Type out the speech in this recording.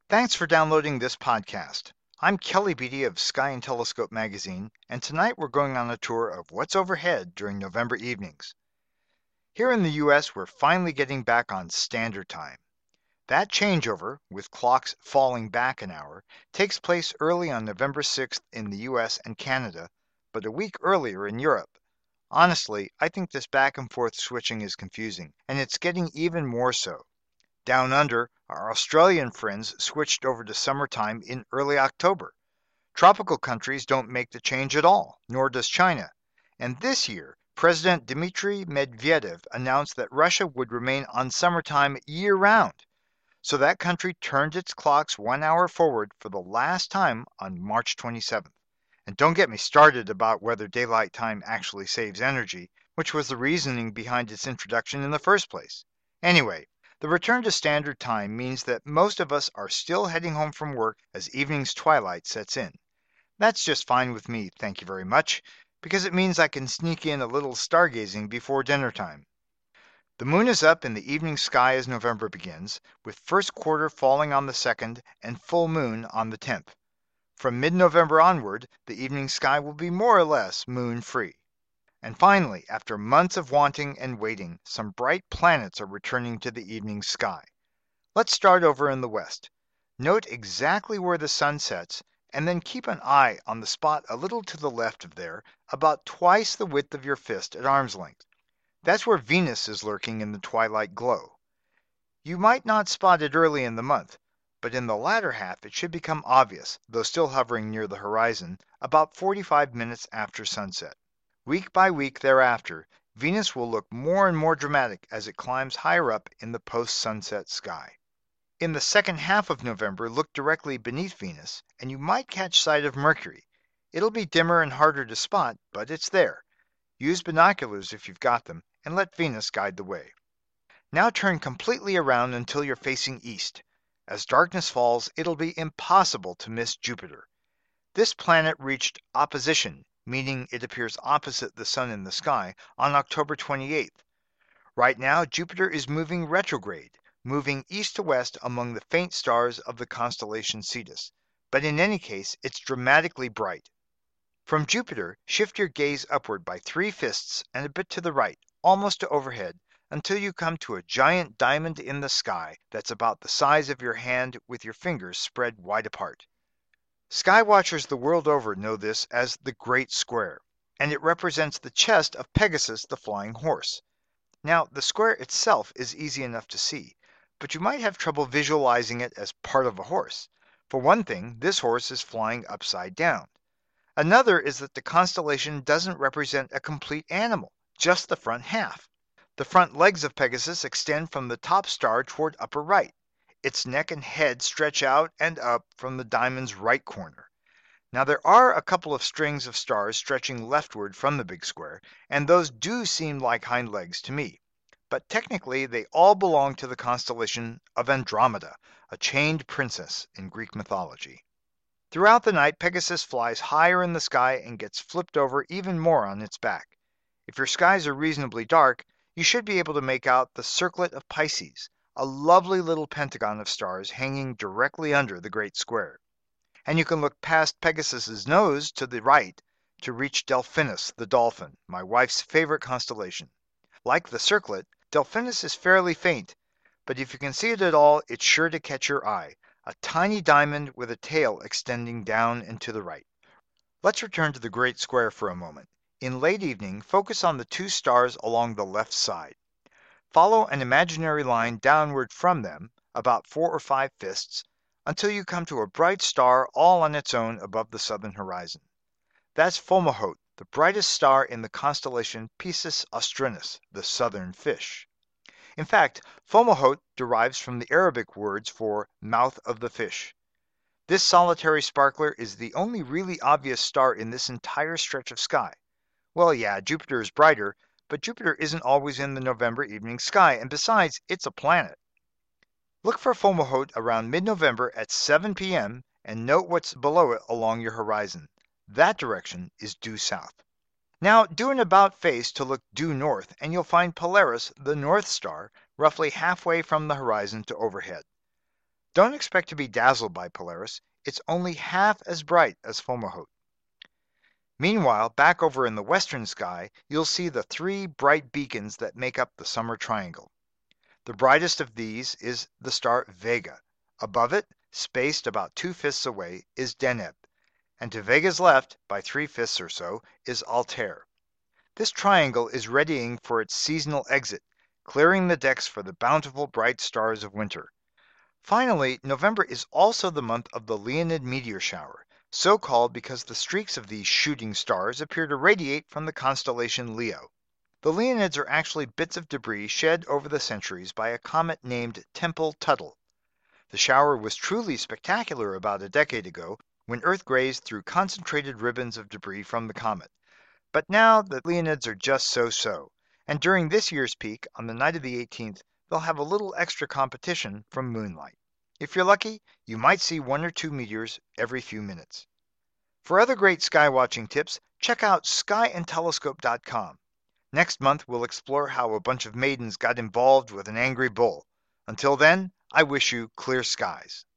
Thanks for downloading this podcast. I'm Kelly Beatty of Sky and Telescope magazine, and tonight we're going on a tour of what's overhead during November evenings. Here in the US, we're finally getting back on standard time. That changeover, with clocks falling back an hour, takes place early on November 6th in the US and Canada, but a week earlier in Europe. Honestly, I think this back and forth switching is confusing, and it's getting even more so. Down under, our Australian friends switched over to summertime in early October. Tropical countries don't make the change at all, nor does China. And this year, President Dmitry Medvedev announced that Russia would remain on summertime year round. So that country turned its clocks 1 hour forward for the last time on March 27th. And don't get me started about whether daylight time actually saves energy, which was the reasoning behind its introduction in the first place. Anyway, the return to standard time means that most of us are still heading home from work as evening's twilight sets in. That's just fine with me, thank you very much, because it means I can sneak in a little stargazing before dinner time. The moon is up in the evening sky as November begins, with first quarter falling on the 2nd and full moon on the 10th. From mid-November onward, the evening sky will be more or less moon-free. And finally, after months of wanting and waiting, some bright planets are returning to the evening sky. Let's start over in the west. Note exactly where the sun sets, and then keep an eye on the spot a little to the left of there, about twice the width of your fist at arm's length. That's where Venus is lurking in the twilight glow. You might not spot it early in the month, but in the latter half it should become obvious, though still hovering near the horizon, about 45 minutes after sunset. Week by week thereafter, Venus will look more and more dramatic as it climbs higher up in the post-sunset sky. In the second half of November, look directly beneath Venus, and you might catch sight of Mercury. It'll be dimmer and harder to spot, but it's there. Use binoculars if you've got them, and let Venus guide the way. Now turn completely around until you're facing east. As darkness falls, it'll be impossible to miss Jupiter. This planet reached opposition, meaning it appears opposite the sun in the sky, on October 28th. Right now, Jupiter is moving retrograde, moving east to west among the faint stars of the constellation Cetus. But in any case, it's dramatically bright. From Jupiter, shift your gaze upward by 3 fists and a bit to the right, almost to overhead, until you come to a giant diamond in the sky that's about the size of your hand with your fingers spread wide apart. Sky watchers the world over know this as the Great Square, and it represents the chest of Pegasus the flying horse. Now, the square itself is easy enough to see, but you might have trouble visualizing it as part of a horse. For one thing, this horse is flying upside down. Another is that the constellation doesn't represent a complete animal, just the front half. The front legs of Pegasus extend from the top star toward upper right. Its neck and head stretch out and up from the diamond's right corner. Now there are a couple of strings of stars stretching leftward from the big square, and those do seem like hind legs to me. But technically they all belong to the constellation of Andromeda, a chained princess in Greek mythology. Throughout the night, Pegasus flies higher in the sky and gets flipped over even more on its back. If your skies are reasonably dark, you should be able to make out the circlet of Pisces, a lovely little pentagon of stars hanging directly under the Great Square. And you can look past Pegasus's nose to the right to reach Delphinus the dolphin, my wife's favorite constellation. Like the circlet, Delphinus is fairly faint, but if you can see it at all, it's sure to catch your eye, a tiny diamond with a tail extending down and to the right. Let's return to the Great Square for a moment. In late evening, focus on the 2 stars along the left side. Follow an imaginary line downward from them, about 4 or 5 fists, until you come to a bright star all on its own above the southern horizon. That's Fomalhaut, the brightest star in the constellation Piscis Austrinus, the southern fish. In fact, Fomalhaut derives from the Arabic words for mouth of the fish. This solitary sparkler is the only really obvious star in this entire stretch of sky. Well, yeah, Jupiter is brighter, but Jupiter isn't always in the November evening sky, and besides, it's a planet. Look for Fomalhaut around mid-November at 7 p.m. and note what's below it along your horizon. That direction is due south. Now do an about face to look due north, and you'll find Polaris, the North Star, roughly halfway from the horizon to overhead. Don't expect to be dazzled by Polaris. It's only half as bright as Fomalhaut. Meanwhile, back over in the western sky, you'll see the three bright beacons that make up the summer triangle. The brightest of these is the star Vega. Above it, spaced about 2/5 away, is Deneb, and to Vega's left, by 3/5 or so, is Altair. This triangle is readying for its seasonal exit, clearing the decks for the bountiful bright stars of winter. Finally, November is also the month of the Leonid meteor shower, so called because the streaks of these shooting stars appear to radiate from the constellation Leo. The Leonids are actually bits of debris shed over the centuries by a comet named Tempel-Tuttle. The shower was truly spectacular about a decade ago when Earth grazed through concentrated ribbons of debris from the comet. But now the Leonids are just so-so, and during this year's peak, on the night of the 18th, they'll have a little extra competition from moonlight. If you're lucky, you might see one or two meteors every few minutes. For other great sky watching tips, check out skyandtelescope.com. Next month, we'll explore how a bunch of maidens got involved with an angry bull. Until then, I wish you clear skies.